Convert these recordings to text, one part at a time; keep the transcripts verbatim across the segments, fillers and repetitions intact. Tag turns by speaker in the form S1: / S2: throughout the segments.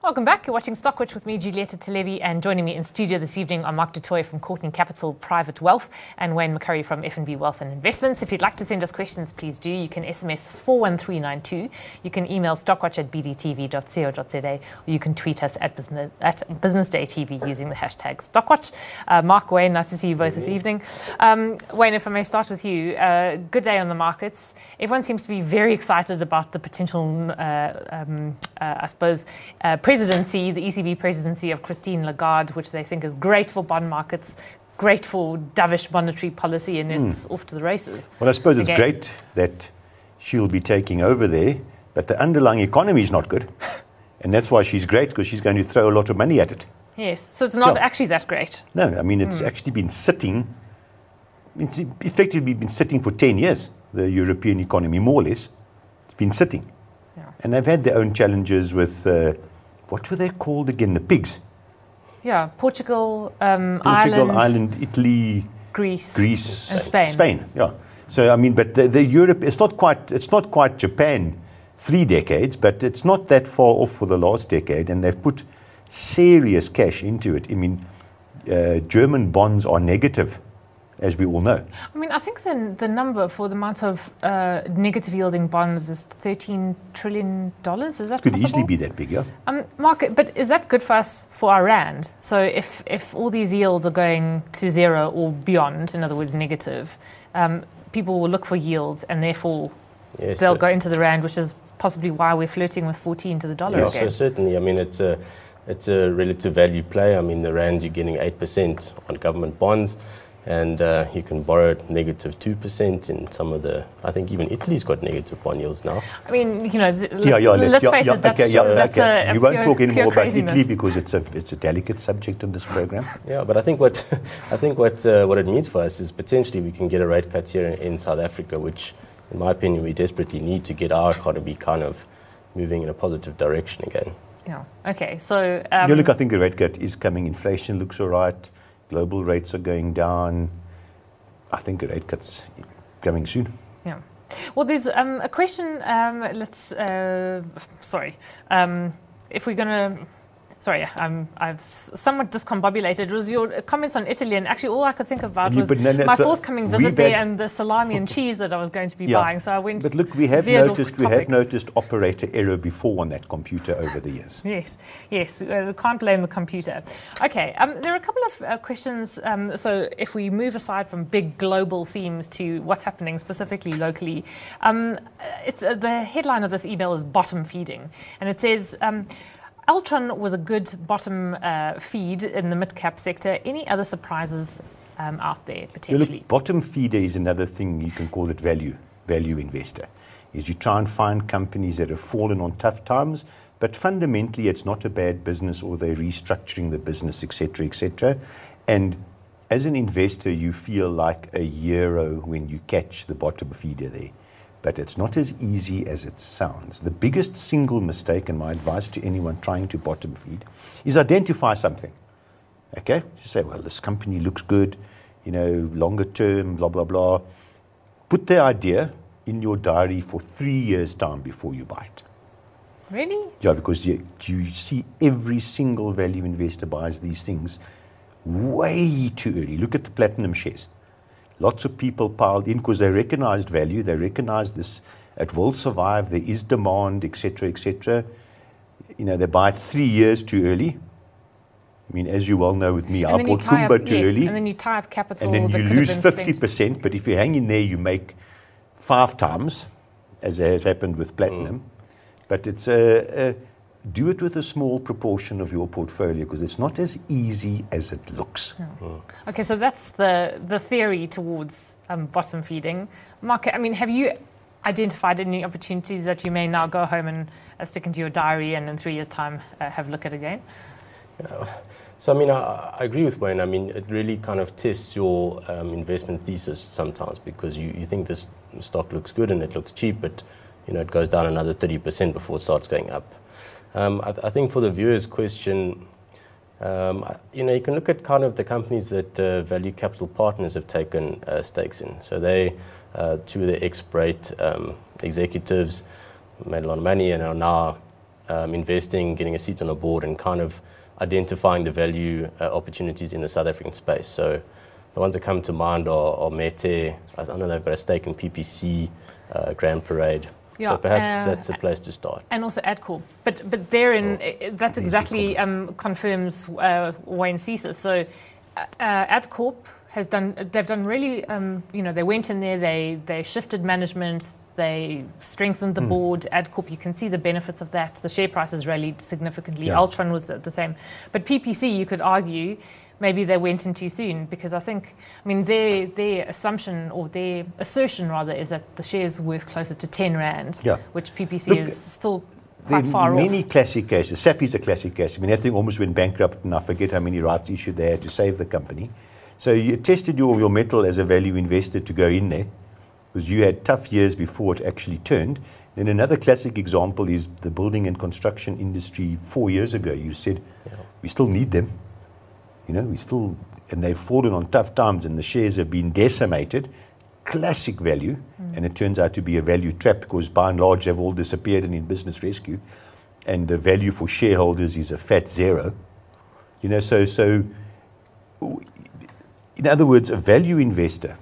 S1: Welcome back. You're watching Stockwatch with me, Julieta Televi, and joining me in studio this evening are Mark du Toit from Courtney Capital Private Wealth and Wayne McCurry from F N B Wealth and Investments. If you'd like to send us questions, please do. You can S M S four one three nine two. You can email stockwatch at b d t v dot co dot z a, or you can tweet us at business at Business Day T V using the hashtag Stockwatch. Uh, Mark, Wayne, nice to see you both this evening. Um, Wayne, if I may start with you, uh, good day on the markets. Everyone seems to be very excited about the potential, uh, um, uh, I suppose, uh, presidency, the E C B presidency of Christine Lagarde, which they think is great for bond markets, great for dovish monetary policy, and it's mm. off to the races.
S2: Well, I suppose it's
S1: Again.
S2: great that she'll be taking over there, but the underlying economy is not good. And that's why she's great, because she's going to throw a lot of money at it.
S1: Yes, so it's not
S2: yeah.
S1: actually that great.
S2: No, I mean, it's mm. actually been sitting, it's effectively been sitting for ten years, the European economy, more or less. It's been sitting. Yeah. And they've had their own challenges with, uh, what were they called again, the pigs?
S1: Yeah, Portugal, um,
S2: Portugal,
S1: Ireland,
S2: Ireland, Italy,
S1: Greece,
S2: Greece,
S1: and Spain.
S2: Spain, yeah. So I mean, but the, the Europe, it's not quite, it's not quite Japan, three decades, but it's not that far off for the last decade, and they've put serious cash into it. I mean, uh, German bonds are negative, as we all know.
S1: I mean, I think the the number for the amount of uh, negative yielding bonds is thirteen trillion dollars. Is that
S2: Could
S1: possible?
S2: easily be that big, yeah.
S1: Um, Mark, but is that good for us for our rand? So if if all these yields are going to zero or beyond, in other words, negative, um, people will look for yields, and therefore
S3: yes,
S1: they'll
S3: so
S1: go into the rand, which is possibly why we're flirting with fourteen to the dollar
S3: yeah,
S1: again.
S3: So certainly, I mean, it's a it's a relative value play. I mean, the rand, you're getting eight percent on government bonds. And uh, you can borrow at negative two percent in some of the, I think even Italy's got negative bond yields now.
S1: I mean, you know, th- let's,
S2: yeah, yeah,
S1: let's
S2: yeah,
S1: face
S2: yeah,
S1: it, that's,
S2: okay, yeah,
S1: that's
S2: okay.
S1: a, a
S2: We won't
S1: pure,
S2: talk anymore about
S1: craziness.
S2: Italy because it's a it's a delicate subject on this program.
S3: Yeah, but I think what I think what uh, what it means for us is potentially we can get a rate cut here in, in South Africa, which, in my opinion, we desperately need to get our economy kind of moving in a positive direction again.
S1: Yeah. Okay. So. Um,
S2: yeah, look, I think a rate cut is coming. Inflation looks all right. Global rates are going down. I think a rate cut's coming soon.
S1: Yeah. Well, there's um, a question. Um, let's. Uh, sorry. Um, if we're going to. Sorry, I'm, I've somewhat discombobulated. It was your comments on Italy, and actually all I could think about was
S2: no, no,
S1: my
S2: so
S1: forthcoming visit there and the salami and cheese that I was going to be
S2: yeah.
S1: buying. So I went.
S2: But look, we have
S1: veered
S2: noticed
S1: off
S2: we
S1: topic.
S2: have noticed operator error before on that computer over the years.
S1: Yes, yes, uh, can't blame the computer. Okay, um, there are a couple of uh, questions. Um, so if we move aside from big global themes to what's happening specifically locally, um, it's uh, the headline of this email is bottom feeding, and it says. Um, Altron was a good bottom uh, feed in the mid-cap sector. Any other surprises um, out there, potentially?
S2: Yeah, look, bottom feeder is another thing, you can call it value, value investor. Is you try and find companies that have fallen on tough times, but fundamentally it's not a bad business or they're restructuring the business, et cetera, et cetera. And as an investor, you feel like a hero when you catch the bottom feeder there. But it's not as easy as it sounds. The biggest single mistake, and my advice to anyone trying to bottom feed, is identify something. Okay? You say, well, this company looks good, you know, longer term, blah, blah, blah. Put the idea in your diary for three years' time before you buy it.
S1: Really?
S2: Yeah, because you, you see every single value investor buys these things way too early. Look at the platinum shares. Lots of people piled in because they recognized value. They recognized this, it will survive, there is demand, et cetera, et cetera. You know, they buy it three years too early. I mean, as you well know with me,
S1: and
S2: I bought
S1: Kumba
S2: up, too
S1: yes,
S2: early.
S1: And then you tie up capital.
S2: And then
S1: that
S2: you
S1: could have
S2: lose
S1: been
S2: fifty
S1: spent.
S2: percent. But if you hang in there, you make five times, as has happened with platinum. Mm. But it's a... a do it with a small proportion of your portfolio because it's not as easy as it looks.
S1: Yeah. Mm. Okay, so that's the, the theory towards um, bottom feeding. Mark, I mean, have you identified any opportunities that you may now go home and uh, stick into your diary and in three years' time uh, have a look at again?
S3: Yeah. So, I mean, I, I agree with Wayne. I mean, it really kind of tests your um, investment thesis sometimes because you, you think this stock looks good and it looks cheap, but, you know, it goes down another thirty percent before it starts going up. Um, I, th- I think for the viewer's question, um, you know, you can look at kind of the companies that uh, Value Capital Partners have taken uh, stakes in. So they, uh, two of the ex-Brait um, executives, made a lot of money and are now um, investing, getting a seat on a board, and kind of identifying the value uh, opportunities in the South African space. So the ones that come to mind are, are Mete. I know they've got a stake in P P C, uh, Grand Parade.
S1: Yeah,
S3: so perhaps
S1: uh,
S3: that's a place to start.
S1: And also Adcorp. But but therein, oh, that's exactly um, confirms uh, Wayne's thesis. So uh, Adcorp has done, they've done really, um, you know, they went in there, they, they shifted management, they strengthened the mm. board. Adcorp, you can see the benefits of that. The share price has rallied significantly. Yeah. Altron was the, the same. But P P C, you could argue, maybe they went in too soon, because I think, I mean, their their assumption, or their assertion rather, is that the share's worth closer to ten rand, yeah. which P P C Look, is still quite far off.
S2: There are many classic cases. Sappi's a classic case. I mean, that thing almost went bankrupt, and I forget how many rights issued they had to save the company. So you tested your, your mettle as a value investor to go in there, because you had tough years before it actually turned. Then another classic example is the building and construction industry four years ago. You said, yeah. we still need them. You know, we still, and they've fallen on tough times, and the shares have been decimated. Classic value, mm. and it turns out to be a value trap, because by and large they've all disappeared and in business rescue, and the value for shareholders is a fat zero. You know, so so. In other words, a value investor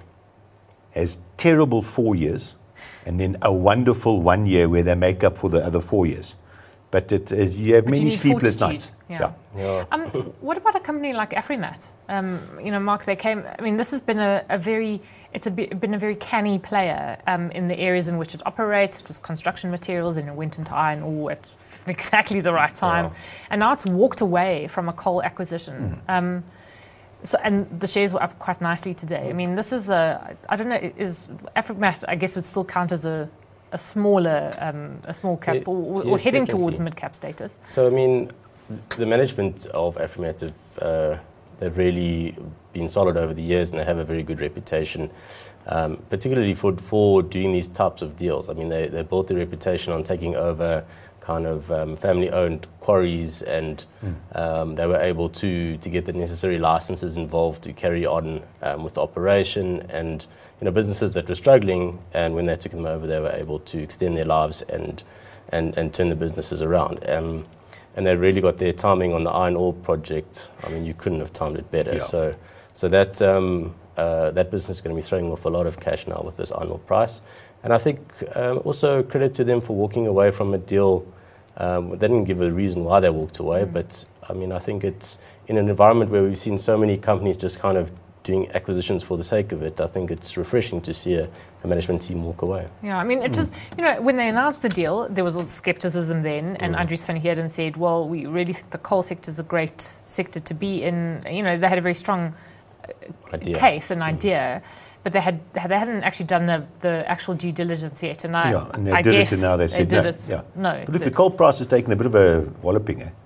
S2: has terrible four years, and then a wonderful one year where they make up for the other four years. But it, uh, you have
S1: but
S2: many
S1: you
S2: sleepless
S1: fortitude.
S2: nights.
S1: Yeah.
S2: yeah. yeah.
S1: Um, what about a company like Afrimat? Um, you know, Mark, they came. I mean, this has been a, a very, it's a bit, been a very canny player um, in the areas in which it operates. It was construction materials, and it went into iron ore at exactly the right time, yeah. and now it's walked away from a coal acquisition. Mm. Um, So, and the shares were up quite nicely today. I mean, this is a, I don't know, is Afrimat, I guess, would still count as a, a smaller, um, a small cap, it, or, or
S3: yes,
S1: heading
S3: definitely.
S1: towards mid-cap status.
S3: So, I mean, the management of Afrimat, have, uh, they've really been solid over the years, and they have a very good reputation, um, particularly for, for doing these types of deals. I mean, they, they built their reputation on taking over kind of um, family-owned quarries, and mm. um, they were able to to get the necessary licenses involved to carry on um, with the operation. And you know, businesses that were struggling, and when they took them over, they were able to extend their lives and and, and turn the businesses around. Um, and they really got their timing on the iron ore project. I mean, you couldn't have timed it better.
S2: Yeah.
S3: So so that um, uh, that business is going to be throwing off a lot of cash now with this iron ore price. And I think um, also credit to them for walking away from a deal. Um, they didn't give a reason why they walked away, mm. but I mean, I think it's in an environment where we've seen so many companies just kind of doing acquisitions for the sake of it. I think it's refreshing to see a, a management team walk away.
S1: Yeah, I mean, it mm. was, you know, when they announced the deal, there was all skepticism then, and mm. Andries van Heerden said, well, we really think the coal sector is a great sector to be in. You know, they had a very strong
S3: idea.
S1: case and
S3: mm.
S1: idea. But they had they hadn't actually done the, the actual due diligence yet, and I,
S2: yeah, and they
S1: I
S2: did
S1: guess
S2: it, and now they,
S1: they
S2: said
S1: did
S2: no.
S1: it.
S2: Yeah.
S1: No,
S2: but look, the coal price has taken a bit of a walloping eh,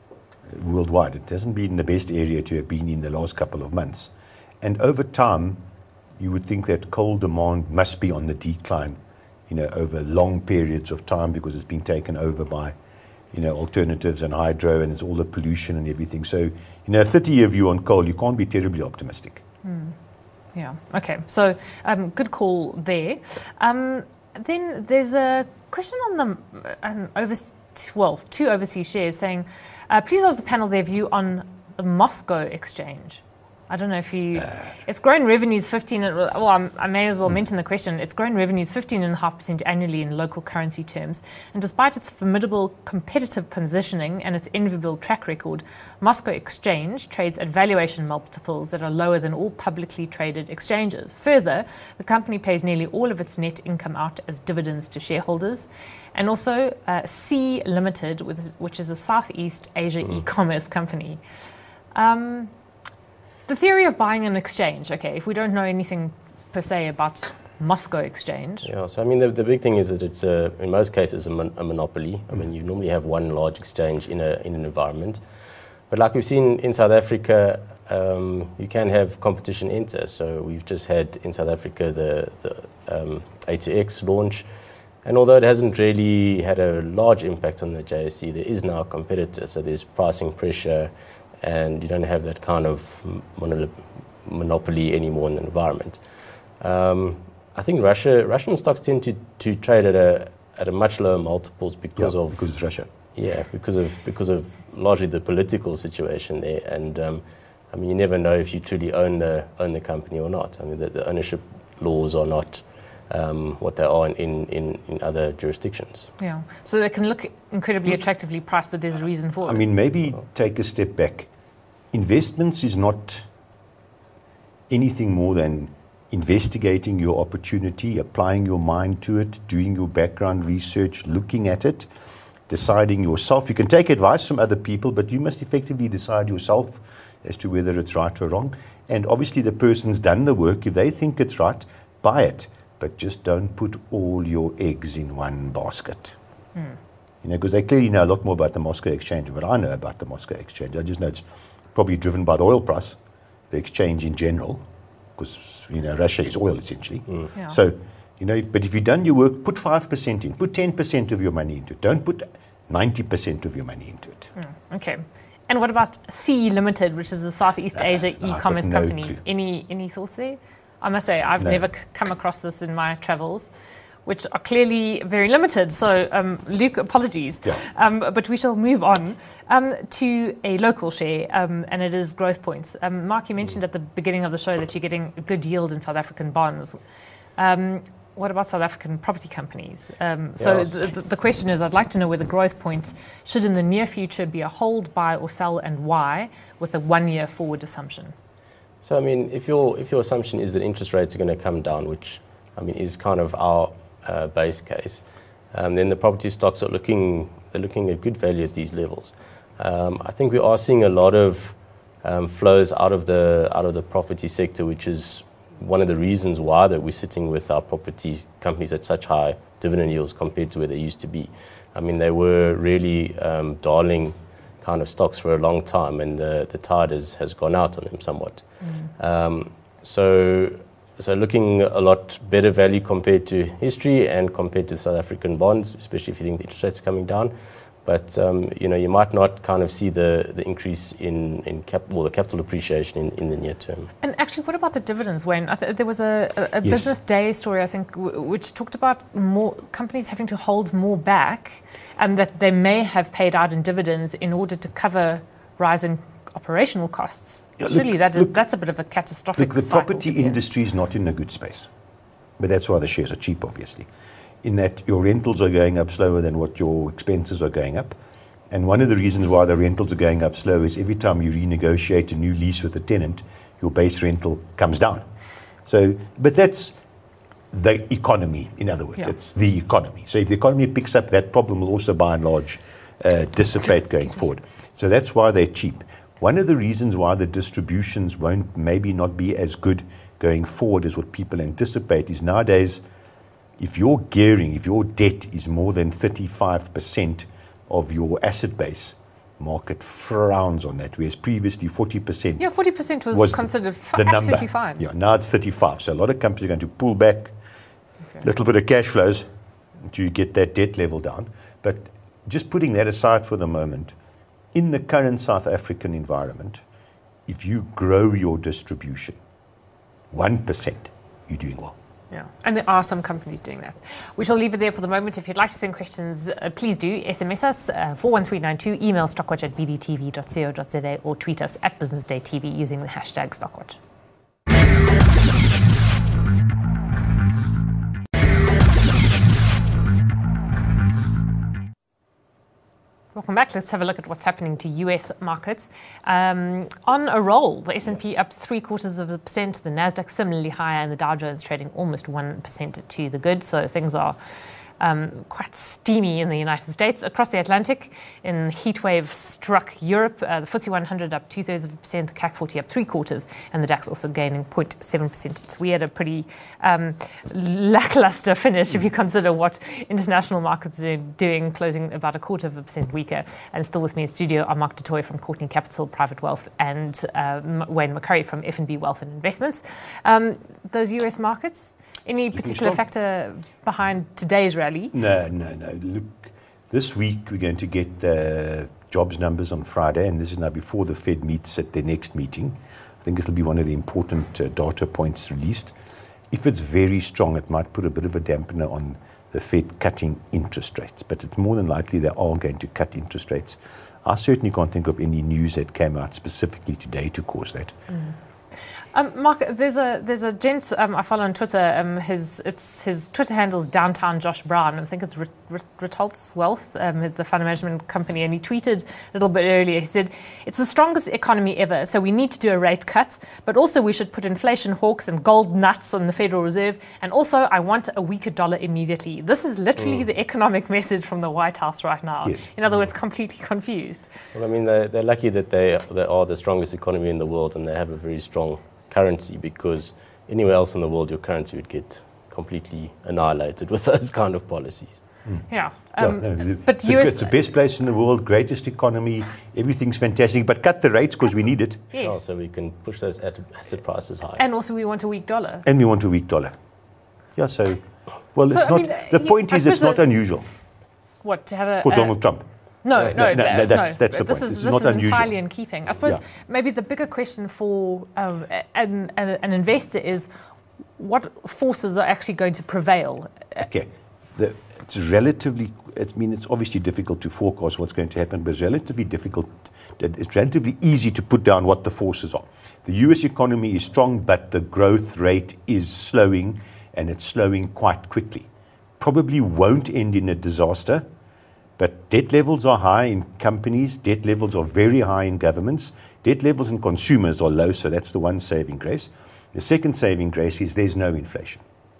S2: worldwide. It hasn't been the best area to have been in the last couple of months, and over time, you would think that coal demand must be on the decline, you know, over long periods of time, because it's been taken over by, you know, alternatives and hydro, and it's all the pollution and everything. So, you know, a thirty-year view on coal, you can't be terribly optimistic.
S1: Hmm. Yeah, okay. So, um, good call there. Um, then there's a question on the, um, over, well, two overseas shares saying, uh, please ask the panel their view on the Moscow exchange. I don't know if you, uh, it's grown revenues fifteen, well, I'm, I may as well mm. mention the question. It's grown revenues fifteen point five percent annually in local currency terms. And despite its formidable competitive positioning and its enviable track record, Moscow Exchange trades at valuation multiples that are lower than all publicly traded exchanges. Further, the company pays nearly all of its net income out as dividends to shareholders. And also uh, C Limited, which is a Southeast Asia mm. e-commerce company. Um, The theory of buying an exchange, okay, if we don't know anything per se about Moscow Exchange.
S3: Yeah, so I mean, the, the big thing is that it's, a, in most cases, a, mon- a monopoly. I mean, you normally have one large exchange in, a, in an environment. But like we've seen in South Africa, um, you can have competition enter. So we've just had in South Africa the, the um, A two X launch. And although it hasn't really had a large impact on the J S E, there is now a competitor. So there's pricing pressure, and you don't have that kind of mono- monopoly anymore in the environment. Um, I think Russia, Russian stocks tend to, to trade at a at a much lower multiples because
S2: yeah,
S3: of
S2: because it's Russia.
S3: Yeah, because of because of largely the political situation there, and um, I mean, you never know if you truly own the own the company or not. I mean, the, the ownership laws are not um, what they are in, in, in other jurisdictions.
S1: Yeah, so they can look incredibly attractively priced, but there's a reason for
S2: I
S1: it.
S2: mean, maybe take a step back. Investments is not anything more than investigating your opportunity, applying your mind to it, doing your background research, looking at it, deciding yourself. You can take advice from other people, but you must effectively decide yourself as to whether it's right or wrong. And obviously the person's done the work. If they think it's right, buy it. But just don't put all your eggs in one basket. Mm. You know, because they clearly know a lot more about the Moscow Exchange than what I know about the Moscow Exchange. I just know it's probably driven by the oil price, the exchange in general, because, you know, Russia is oil essentially. Mm. Yeah. So, you know, but if you've done your work, put five percent in, put ten percent of your money into it. Don't put ninety percent of your money into it.
S1: Mm. Okay. And what about C E Limited, which is a Southeast Asia uh, e-commerce no company?
S2: Clue.
S1: Any any thoughts there? I must say, I've
S2: no.
S1: never c- come across this in my travels, which are clearly very limited. So, um, Luke, apologies.
S2: Yeah.
S1: Um, but we shall move on um, to a local share, um, and it is Growth Points. Um, Mark, you mentioned mm. at the beginning of the show that you're getting a good yield in South African bonds. Um, what about South African property companies? Um, so
S3: yes.
S1: the, the question is, I'd like to know whether Growth Point should in the near future be a hold, buy or sell, and why, with a one-year forward assumption.
S3: So, I mean, if your if your assumption is that interest rates are going to come down, which, I mean, is kind of our uh, base case, um, then the property stocks are looking they're looking at good value at these levels. Um, I think we are seeing a lot of um, flows out of the out of the property sector, which is one of the reasons why that we're sitting with our property companies at such high dividend yields compared to where they used to be. I mean, they were really um, darling kind of stocks for a long time, and the, the tide has, has gone out on them somewhat. Mm. Um, so so looking a lot better value compared to history and compared to South African bonds, especially if you think the interest rates are coming down. But um, you know, you might not kind of see the, the increase in, in cap, well, the capital appreciation in, in the near term.
S1: And actually, what about the dividends, Wayne? I th- there was a, a, a
S2: yes.
S1: Business Day story, I think, w- which talked about more companies having to hold more back, and that they may have paid out in dividends in order to cover rise in operational costs. Yeah, Surely look, that is, look, that's a bit of a catastrophic
S2: look, the
S1: cycle
S2: property industry is not in a good space. But that's why the shares are cheap, obviously. In that your rentals are going up slower than what your expenses are going up. And one of the reasons why the rentals are going up slow is every time you renegotiate a new lease with a tenant, your base rental comes down. So, but that's the economy, in other words. Yeah. It's the economy. So if the economy picks up, that problem will also by and large uh, dissipate going forward. So that's why they're cheap. One of the reasons why the distributions won't maybe not be as good going forward as what people anticipate is nowadays, if your gearing, if your debt is more than thirty-five percent of your asset base, market frowns on that, whereas previously forty percent.
S1: Yeah, forty percent was, was considered
S2: the, the
S1: absolutely
S2: number.
S1: fine.
S2: Yeah, now it's thirty-five. So a lot of companies are going to pull back a okay. little bit of cash flows to get that debt level down. But just putting that aside for the moment, in the current South African environment, if you grow your distribution one percent, you're doing well.
S1: Yeah, and there are some companies doing that. We shall leave it there for the moment. If you'd like to send questions, uh, please do. S M S us, uh, four one three nine two, email stockwatch at b d t v dot co dot z a, or tweet us at Business Day T V using the hashtag Stockwatch. Welcome back. Let's have a look at what's happening to U S markets. Um, on a roll, the S and P up three quarters of a percent, the Nasdaq similarly higher, and the Dow Jones trading almost one percent to the good. So things are um, quite steamy in the United States. Across the Atlantic, in heatwave struck Europe, uh, the F T S E one hundred up two thirds of a percent, the C A C forty up three quarters, and the DAX also gaining zero point seven percent. So we had a pretty um, lackluster finish if you consider what international markets are doing, closing about a quarter of a percent weaker. And still with me in studio are Mark du Toit from Courtney Capital Private Wealth and uh, Wayne McCurry from F N B Wealth and Investments. Um, those U S markets, any particular factor behind today's rally?
S2: No, no, no. Look, this week we're going to get the jobs numbers on Friday, and this is now before the Fed meets at their next meeting. I think it'll be one of the important uh, data points released. If it's very strong, it might put a bit of a dampener on the Fed cutting interest rates. But it's more than likely they are going to cut interest rates. I certainly can't think of any news that came out specifically today to cause that.
S1: Mm. Um, Mark, there's a there's a gent um, I follow on Twitter. Um, his it's his Twitter handle's Downtown Josh Brown. I think it's Ritholtz Wealth, um, the fund management company, and he tweeted a little bit earlier. He said, "It's the strongest economy ever, so we need to do a rate cut, but also we should put inflation hawks and gold nuts on the Federal Reserve, and also I want a weaker dollar immediately." This is literally mm. the economic message from the White House right now.
S2: Yes.
S1: In other words, completely confused.
S3: Well, I mean, they're, they're lucky that they they are the strongest economy in the world, and they have a very strong currency, because anywhere else in the world your currency would get completely annihilated with those kind of policies.
S1: Mm. Yeah,
S2: um, yeah no,
S1: but
S2: it's,
S1: U S
S2: it's the best place in the world, greatest economy, everything's fantastic, but cut the rates because we need it.
S1: Yes.
S3: Oh, so we can push those asset prices high.
S1: And also we want a weak dollar.
S2: And we want a weak dollar. Yeah, so, well,
S1: so,
S2: it's
S1: I
S2: not,
S1: mean,
S2: the point
S1: I
S2: is it's not
S1: the,
S2: unusual.
S1: What, to have a...
S2: For
S1: a,
S2: Donald Trump.
S1: No, no, no,
S2: no, no, that's, that's the
S1: this
S2: point.
S1: is,
S2: this
S1: this
S2: is not
S1: is
S2: unusual.
S1: entirely in keeping. I suppose
S2: yeah.
S1: maybe the bigger question for um, an, an, an investor is what forces are actually going to prevail?
S2: Okay. The, it's relatively, I mean, it's obviously difficult to forecast what's going to happen, but it's relatively difficult, it's relatively easy to put down what the forces are. The U S economy is strong, but the growth rate is slowing, and it's slowing quite quickly. Probably won't end in a disaster. But debt levels are high in companies, debt levels are very high in governments, debt levels in consumers are low, so that's the one saving grace. The second saving grace is there's no inflation.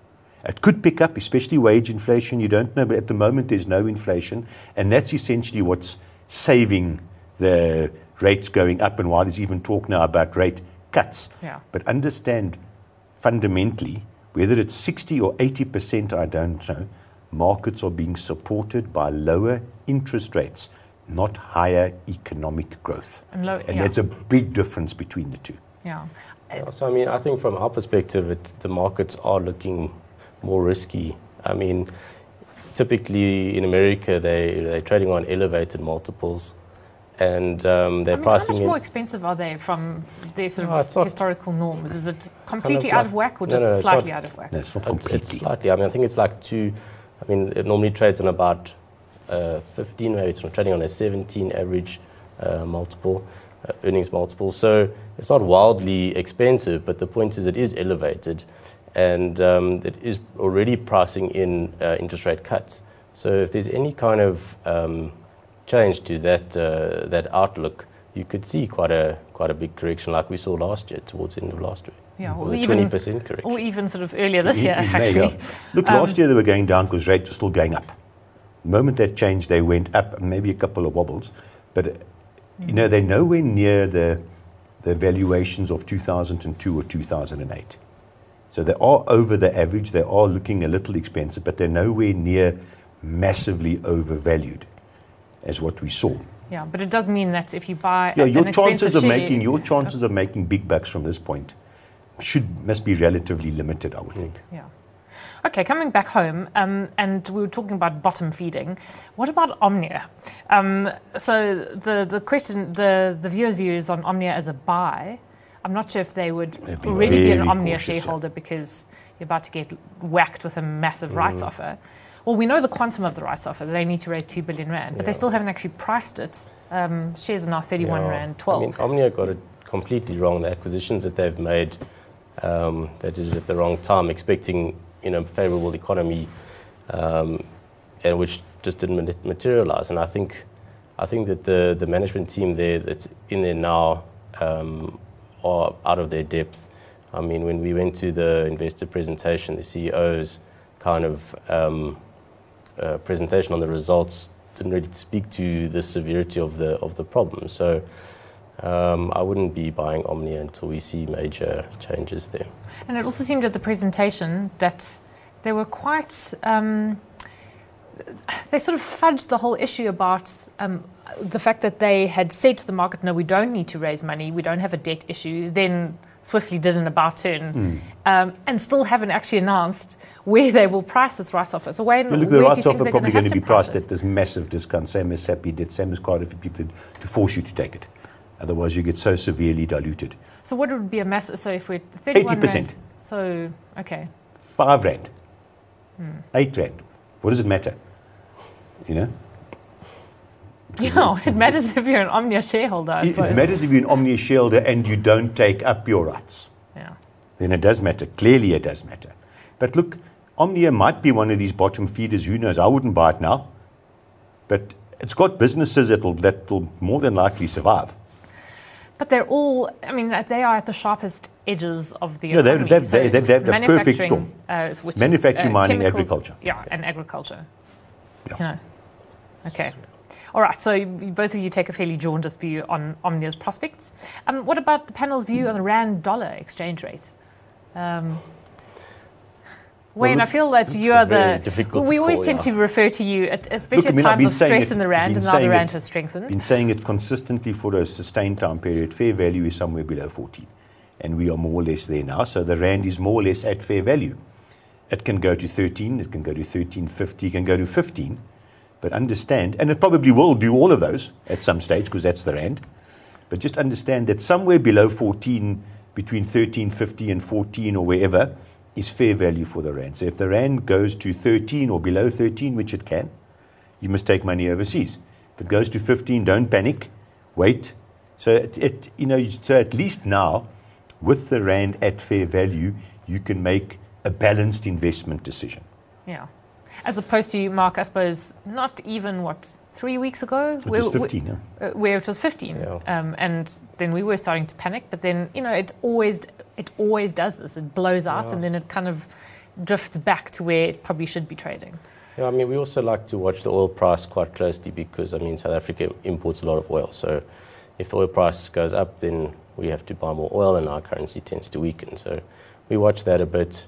S2: It could pick up, especially wage inflation, you don't know, but at the moment there's no inflation, and that's essentially what's saving the rates going up, and why there's even talk now about rate cuts.
S1: Yeah.
S2: But understand fundamentally, whether it's sixty or eighty percent, I don't know, markets are being supported by lower interest rates, not higher economic growth.
S1: And, low,
S2: and
S1: yeah.
S2: that's a big difference between the two.
S1: Yeah.
S3: yeah. So, I mean, I think from our perspective, it's, the markets are looking more risky. I mean, typically in America, they, they're trading on elevated multiples, and um, they're
S1: I mean,
S3: pricing
S1: how much
S3: in.
S1: more expensive are they from their sort
S3: No,
S1: of historical norms? Is it completely
S3: kind of
S1: out of whack, or just
S3: no, no,
S1: slightly
S3: not,
S1: out of whack?
S2: No, it's not
S3: it's,
S2: completely.
S3: it's slightly. I mean, I think it's like two. I mean, it normally trades on about uh, fifteen, maybe it's trading on a seventeen average uh, multiple, uh, earnings multiple. So it's not wildly expensive, but the point is it is elevated, and um, it is already pricing in uh, interest rate cuts. So if there's any kind of um, change to that uh, that outlook, you could see quite a quite a big correction, like we saw last year, towards the end of last year.
S1: Yeah, or
S3: With a
S1: even
S3: twenty percent correction.
S1: Or even sort of earlier this
S2: It-
S1: year,
S2: it may,
S1: actually.
S2: yeah. Look,
S1: Um,
S2: last year they were going down because rates were still going up. The moment that changed, they went up, and maybe a couple of wobbles. But, uh, you know, they're nowhere near the, the valuations of two thousand two or two thousand eight. So they are over the average. They are looking a little expensive, but they're nowhere near massively overvalued as what we saw.
S1: Yeah, but it does mean that if you buy
S2: Yeah,
S1: an
S2: your
S1: expensive
S2: chances of
S1: share,
S2: making your chances of making big bucks from this point should must be relatively limited, I would think.
S1: Yeah. Okay, coming back home, um, and we were talking about bottom feeding. What about Omnia? Um, so the, the question, the, the viewer's view is on Omnia as a buy. I'm not sure if they would
S2: They'd be
S1: already be an
S2: very
S1: Omnia
S2: cautious, yeah.
S1: shareholder because you're about to get whacked with a massive rights offer. Well, we know the quantum of the rights offer. They need to raise two billion rand, but they
S3: Yeah.
S1: still haven't actually priced it. Um, shares are now thirty-one
S3: Yeah.
S1: rand twelve.
S3: I mean, Omnia got it completely wrong. The acquisitions that they've made, um, they did it at the wrong time, expecting you know favorable economy, um, and which just didn't ma- materialize. And I think, I think that the the management team there that's in there now um, are out of their depth. I mean, when we went to the investor presentation, the C E O's kind of um, uh, presentation on the results didn't really speak to the severity of the of the problem. So um, I wouldn't be buying Omnia until we see major changes there.
S1: And it also seemed at the presentation that they were quite, um, they sort of fudged the whole issue about um, the fact that they had said to the market, no, we don't need to raise money, we don't have a debt issue, then swiftly did an about turn,
S2: Mm.
S1: um, and still haven't actually announced where they will price this rights offer. So when,
S2: Well, look,
S1: where
S2: the
S1: do
S2: rights
S1: you think
S2: offer
S1: they're
S2: probably
S1: going
S2: going
S1: to
S2: to be
S1: price
S2: priced
S1: it?
S2: at this massive discount, same as Sappi did, same as Cardiff people did, to force you to take it. Otherwise, you get so severely diluted.
S1: So what would be a massive, so if we're thirty-one
S2: eighty percent.
S1: rand, so, okay.
S2: Five rand,
S1: Hmm.
S2: eight rand. What does it matter? You know?
S1: Yeah, it matters if you're an Omnia shareholder, I
S2: It,
S1: suppose.
S2: it matters if you're an Omnia shareholder and you don't take up your rights.
S1: Yeah.
S2: Then it does matter. Clearly it does matter. But look, Omnia might be one of these bottom feeders. Who knows? I wouldn't buy it now. But it's got businesses that will, that will more than likely survive.
S1: But they're all, I mean, they are at the sharpest edges of the
S2: Yeah, they're-
S1: economy.
S2: they're-
S1: So
S2: they're-
S1: it's
S2: they're the perfect
S1: manufacturing,
S2: storm.
S1: Uh, which
S2: Manufacturing,
S1: is, uh,
S2: mining,
S1: chemicals-
S2: agriculture.
S1: Yeah, and agriculture.
S2: Yeah.
S1: You know. Okay. All right, so you, both of you take a fairly jaundiced view on Omnia's prospects. Um, what about the panel's view on the rand dollar exchange rate? Um, Wayne,
S2: Well,
S1: I feel that you are
S3: very
S1: the.
S3: difficult
S1: we
S3: to
S1: always
S3: call,
S1: tend
S3: yeah.
S1: to refer to you, at, especially
S2: Look, I mean,
S1: at
S2: I've been
S1: times of
S2: saying
S1: stress
S2: it-
S1: in the rand,
S2: been
S1: and now the
S2: saying
S1: rand
S2: it-
S1: has strengthened.
S2: Been saying it consistently for a sustained time period. Fair value is somewhere below fourteen. And we are more or less there now. So the rand is more or less at fair value. It can go to thirteen, it can go to thirteen fifty, it can go to fifteen. But understand, and it probably will do all of those at some stage because that's the rand. But just understand that somewhere below fourteen, between thirteen fifty and fourteen or wherever, is fair value for the rand. So if the rand goes to thirteen or below thirteen, which it can, you must take money overseas. If it goes to fifteen, don't panic, wait. So it, it you know, so at least now, with the rand at fair value, you can make a balanced investment decision.
S1: Yeah. As opposed to, Mark, I suppose, not even, what, three weeks ago?
S2: It was fifteen, yeah.
S1: uh, where it was fifteen.
S3: Yeah.
S1: Um, and then we were starting to panic. But then, you know, it always it always does this. It blows out
S3: Yes.
S1: and then it kind of drifts back to where it probably should be trading.
S3: Yeah, I mean, we also like to watch the oil price quite closely because, I mean, South Africa imports a lot of oil. So if the oil price goes up, then we have to buy more oil and our currency tends to weaken. So we watch that a bit.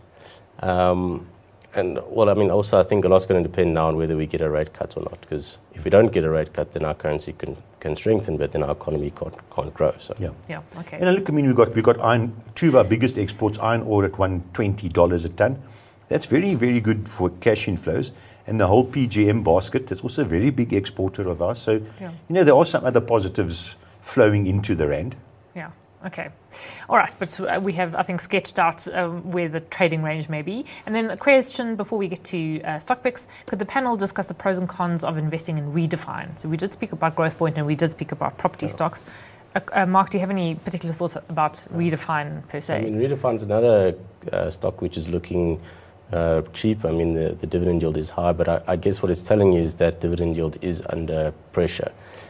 S3: Um, and, well, I mean, also I think a lot's going to depend now on whether we get a rate cut or not. Because if we don't get a rate cut, then our currency can, can strengthen, but then our economy can't, can't grow. So
S2: Yeah.
S1: Yeah, okay.
S2: And look, I mean, we've got, we've got iron, two of our biggest exports, iron ore at one hundred twenty dollars a ton. That's very, very good for cash inflows. And the whole P G M basket, it's also a very big exporter of ours. So,
S1: Yeah.
S2: you know, there are some other positives flowing into the rand.
S1: Yeah. Okay. All right. But uh, we have, I think, sketched out um, where the trading range may be. And then a question before we get to uh, stock picks. Could the panel discuss the pros and cons of investing in Redefine? So we did speak about Growthpoint and we did speak about property stocks. Uh, uh, Mark, do you have any particular thoughts about Redefine per se?
S3: I mean, Redefine's another uh, stock which is looking uh, cheap. I mean, the, the dividend yield is high, but I, I guess what it's telling you is that dividend yield is under pressure.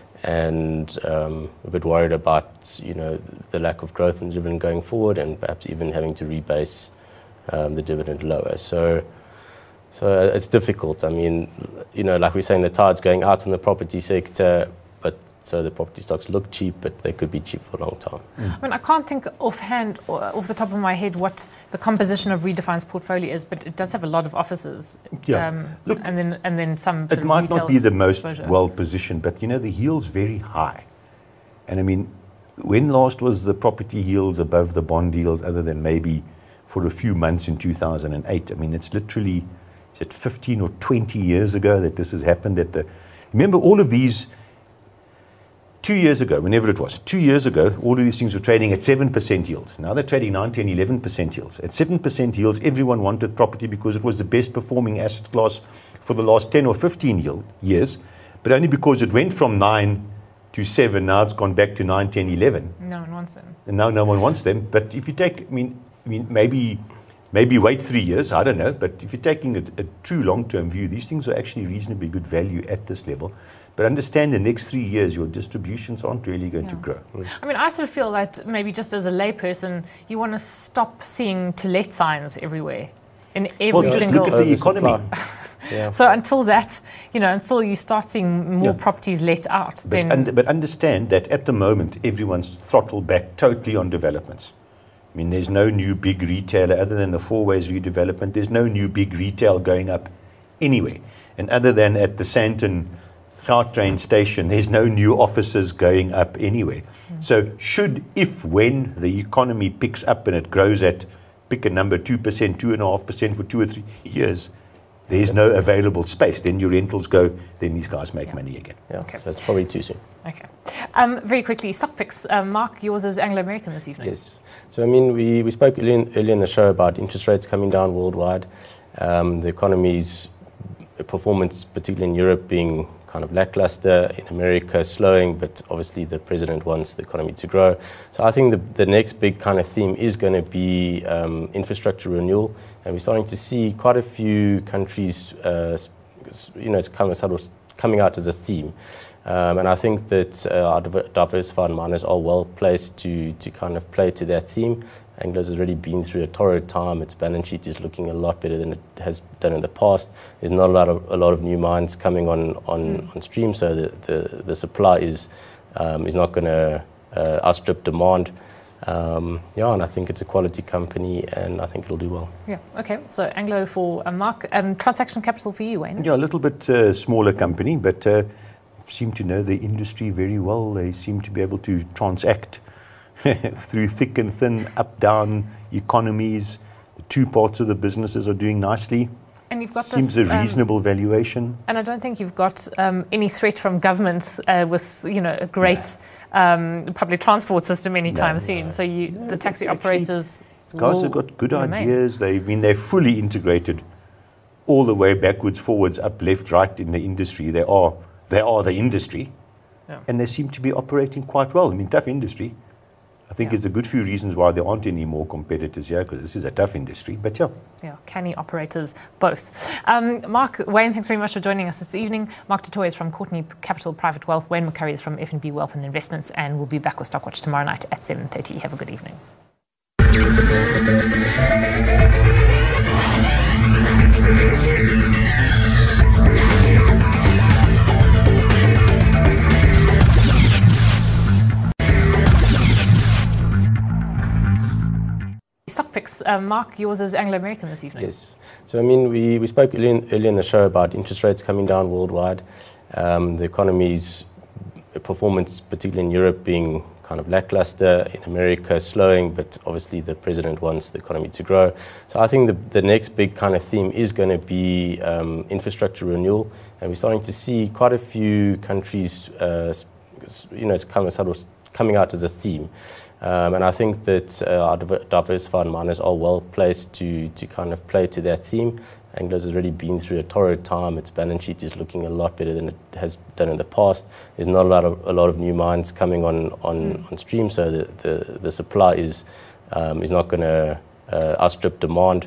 S3: And um, a bit worried about, you know, the lack of growth in the dividend going forward, and perhaps even having to rebase um, the dividend lower. So, so it's difficult. I mean, you know, like we're saying, the tide's going out in the property sector, but so the property stocks look cheap, but they could be cheap for a long time.
S1: I mean, I can't think offhand, or off the top of my head, what the composition of Redefine's portfolio is, but it does have a lot of offices.
S2: Yeah. Look,
S1: and then and then some. Sort
S2: It
S1: of
S2: might
S1: retail
S2: not be the most
S1: exposure.
S2: well positioned, but you know, the yield's very high. And I mean, when last was the property yields above the bond yield, other than maybe for a few months in two thousand eight? I mean, it's literally, is it fifteen or twenty years ago that this has happened? At the, remember all of these, two years ago, whenever it was, two years ago, all of these things were trading at seven percent yield. Now they're trading nine, ten, eleven percent yields. At seven percent yields, everyone wanted property because it was the best performing asset class for the last ten or fifteen yield, years, but only because it went from nine to seven, now it's gone back to nine, ten, eleven.
S1: No one wants them.
S2: And now no one wants them. But if you take, I mean, I mean maybe, maybe wait three years, I don't know, but if you're taking a, a true long-term view, these things are actually reasonably good value at this level. But understand the next three years, your distributions aren't really going to
S1: Yeah.
S2: grow.
S1: I mean, I sort of feel that maybe just as a layperson, you want to stop seeing to let signs everywhere in every
S2: Well, just
S1: single.
S2: look at the
S3: Oversupply.
S2: economy.
S3: Yeah.
S1: So until that, you know, until you start seeing more
S2: Yeah.
S1: properties let out,
S2: But,
S1: then
S2: und- but understand that at the moment, everyone's throttled back totally on developments. I mean, there's no new big retailer other than the Four Ways redevelopment. There's no new big retail going up anywhere. And other than at the Sandton Gautrain station, there's no new offices going up anywhere. Mm. So should, if, when the economy picks up and it grows at, pick a number, two percent, two point five percent for two or three years, there's no available space. Then your rentals go, then these guys make
S1: Yeah.
S2: money again.
S3: Yeah,
S1: Okay.
S3: so it's probably too soon.
S1: okay. Um, very quickly, stock picks. Um, Mark, yours is Anglo American this evening.
S3: Yes. So, I mean, we, we spoke earlier in, earlier in the show about interest rates coming down worldwide. Um, the economy's performance, particularly in Europe, being kind of lackluster, in America slowing, but obviously the president wants the economy to grow. So I think the, the next big kind of theme is going to be um, infrastructure renewal, and we're starting to see quite a few countries, uh, you know, it's kind of, sort of coming out as a theme. Um, and I think that uh, our diversified miners are well placed to, to kind of play to that theme. Anglo's has already been through a torrid time. Its balance sheet is looking a lot better than it has done in the past. There's not a lot of a lot of new mines coming on on, mm. on stream, so the, the, the supply is um, is not going to uh, outstrip demand. Um, yeah, and I think it's a quality company, and I think it'll do well.
S1: Yeah. Okay. So Anglo for uh, Mark. Um, Transaction Capital for you, Wayne.
S2: Yeah, a little bit uh, smaller company, but uh, seem to know the industry very well. They seem to be able to transact through thick and thin, up, down economies. The two parts of the businesses are doing nicely.
S1: And you've got
S2: Seems
S1: this,
S2: a reasonable um, valuation.
S1: And I don't think you've got um, any threat from government uh, with, you know, a great no. um, public transport system anytime no, soon. No. So you, no, the taxi operators
S2: guys have got good
S1: remain.
S2: ideas. They I mean they're fully integrated all the way backwards, forwards, up, left, right in the industry. They are they are the industry. Yeah. And they seem to be operating quite well. I mean, tough industry. I think yeah. there's a good few reasons why there aren't any more competitors here, because this is a tough industry, but yeah.
S1: Yeah, canny operators, both. Um, Mark, Wayne, thanks very much for joining us this evening. Mark du Toit is from Courtney Capital Private Wealth. Wayne McCurry is from F N B Wealth and Investments, and we'll be back with Stockwatch tomorrow night at seven thirty. Have a good evening. Stock picks. Uh, Mark, yours is Anglo-American this evening.
S3: Yes. So, I mean, we, we spoke earlier in, earlier in the show about interest rates coming down worldwide. Um, the economy's performance, particularly in Europe, being kind of lackluster, in America slowing, but obviously the president wants the economy to grow. So I think the, the next big kind of theme is going to be um, infrastructure renewal, and we're starting to see quite a few countries, uh, you know, it's kind of, sort of coming out as a theme. Um, and I think that uh, our diversified miners are well placed to, to kind of play to that theme. Anglo's has already been through a torrid time. Its balance sheet is looking a lot better than it has done in the past. There's not a lot of a lot of new mines coming on on, mm. on stream, so the, the, the supply is um, is not going to uh, outstrip demand.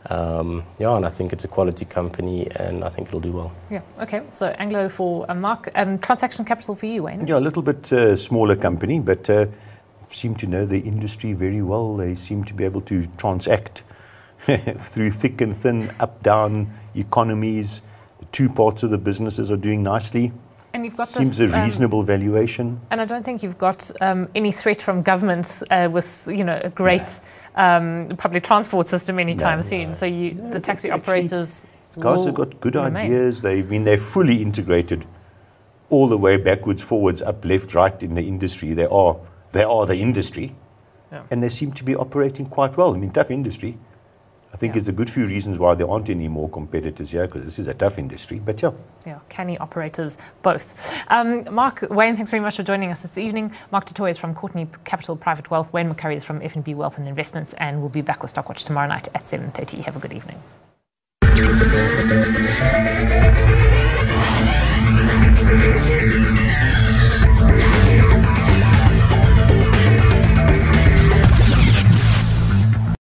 S3: Um, yeah, and I think it's a quality company, and I think it'll do well.
S1: Yeah. Okay. So Anglo for uh, Mark. Um, Transaction Capital for you, Wayne.
S2: Yeah, a little bit uh, smaller company, but uh, seem to know the industry very well. They seem to be able to transact through thick and thin, up, down economies. The two parts of the businesses are doing nicely.
S1: And you've got
S2: Seems
S1: this,
S2: a reasonable um, valuation.
S1: And I don't think you've got um, any threat from government uh, with, you know, a great no. um, public transport system anytime no, soon. No. So you, no, the taxi operators
S2: guys have got good
S1: remain.
S2: ideas. They I mean they're fully integrated all the way backwards, forwards, up, left, right in the industry. They are they are the industry. Yeah. And they seem to be operating quite well. I mean, tough industry. I think yeah. there's a good few reasons why there aren't any more competitors here, because this is a tough industry, but yeah.
S1: Yeah, canny operators, both. Um, Mark, Wayne, thanks very much for joining us this evening. Mark du Toit is from Courtney Capital Private Wealth. Wayne McCurry is from F N B Wealth and Investments, and we'll be back with Stockwatch tomorrow night at seven thirty. Have a good evening.